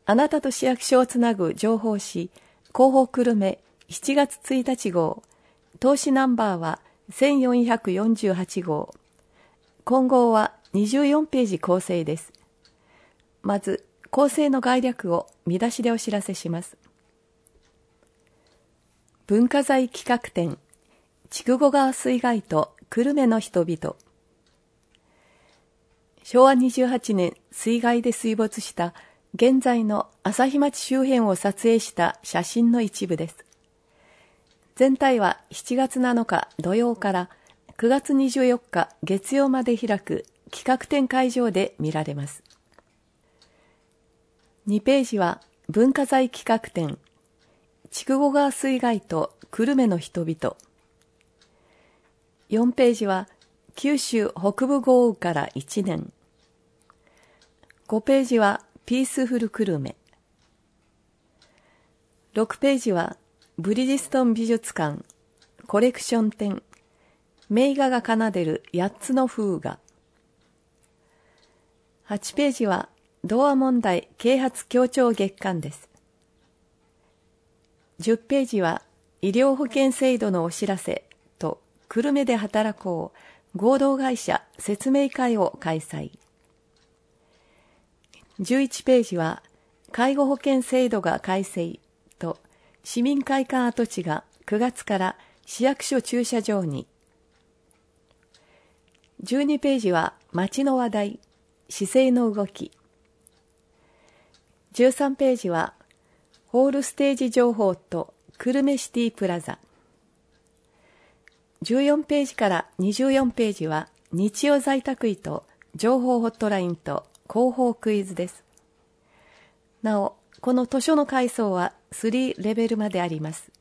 あなたと市役所をつなぐ情報誌、広報久留米7月1日号、投資ナンバーは1448号。今号は24ページ構成です。まず、構成の概略を見出しでお知らせします。文化財企画展、筑後川水害と久留米の人々。昭和28年水害で水没した現在の朝日町周辺を撮影した写真の一部です。全体は7月7日土曜から9月24日月曜まで開く企画展会場で見られます。2ページは文化財企画展、筑後川水害と久留米の人々。4ページは九州北部豪雨から1年。5ページはピースフル久留米。6ページはブリヂストン美術館コレクション展、名画が奏でる8つの風画。8ページは童話問題啓発協調月間です。10ページは医療保険制度のお知らせと久留米で働こう合同会社説明会を開催。11ページは介護保険制度が改正と市民会館跡地が9月から市役所駐車場に。12ページは街の話題、市政の動き。13ページはホールステージ情報と久留米シティプラザ。14ページから24ページは日曜在宅医と情報ホットラインと広報クイズです。なお、この図書の階層は3レベルまであります。